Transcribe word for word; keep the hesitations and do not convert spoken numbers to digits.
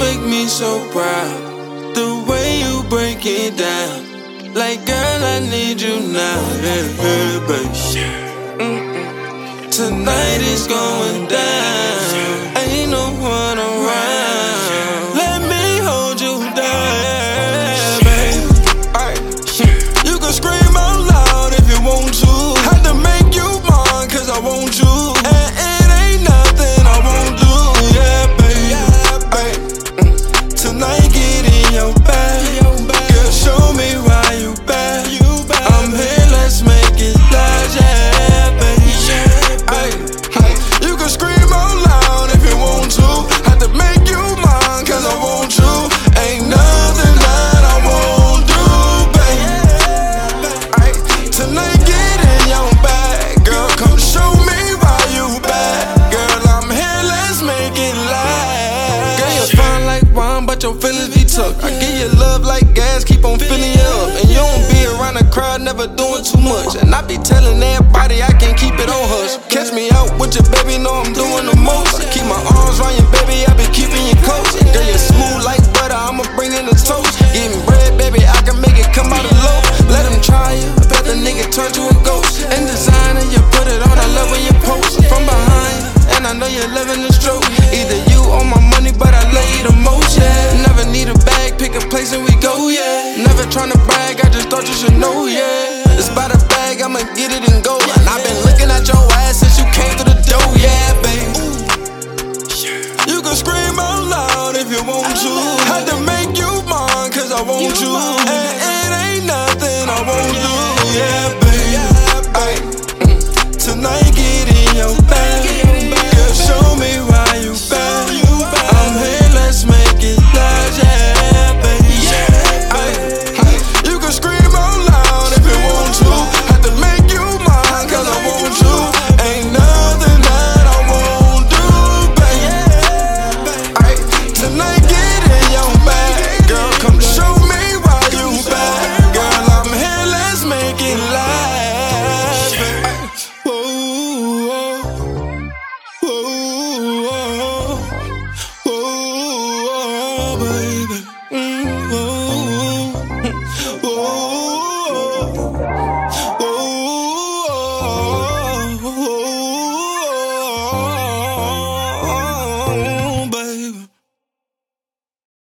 make me so proud. The way you break it down. Like, girl, I need you now. Yeah, yeah, baby. Mm-mm. Tonight is going down. Ain't no one around. Let me hold you down, baby. Alright. You can scream out loud if you want to. Had to make you mine, cause I want you. And it ain't nothing I won't do. Yeah, baby. Alright. Tonight, get in your bag. Girl, show me why you bad. I'm here, let's make it last. Yeah, baby. Ay, ay. You can scream out loud if you want to. Had to make you mine, cause I want you. Ain't nothing that I won't do, baby. Ay, tonight, get in your bag. Girl, come show me why you bad. Girl, I'm here, let's make it last. Girl, you're fine like wine, but your feelings be tucked. I give you love like gas, keep on filling you up. And you don't be around the crowd, never doing too much. And I be telling everybody I can't keep it on hush. Catch me out with your baby, know I'm doing the most. I keep my arms around your baby, I be keeping you close. Girl, you're smooth like butter, I'ma bring in the toast. Getting bread, baby, I can make it come out of low. Let him try you, I bet the nigga turn to a ghost. And designer, you put it on, I love when you post. From behind, and I know you're loving the stroke. Either you or my money, but I love you the most, yeah. Never need a bag, pick a place and we go, yeah. Never tryna brag, I just thought you should know, yeah. It's by the bag, I'ma get it and go. And I've been looking at your ass since you came through the door, yeah, baby. You can scream out loud if you want to. Had to make you mine, cause I want you. And it ain't nothing I won't do, yeah, baby. Ay, tonight, get in your bag. Girl, show me why you bad. I'm here, let's make it last, yeah, baby. Ay, ay, you can scream out loud if you want to. Had to make you mine, cause I want you. Ain't nothing that I won't do, baby. Ay, tonight, get in your bag. Girl, come show me why you bad. Girl, I'm here, let's make it last.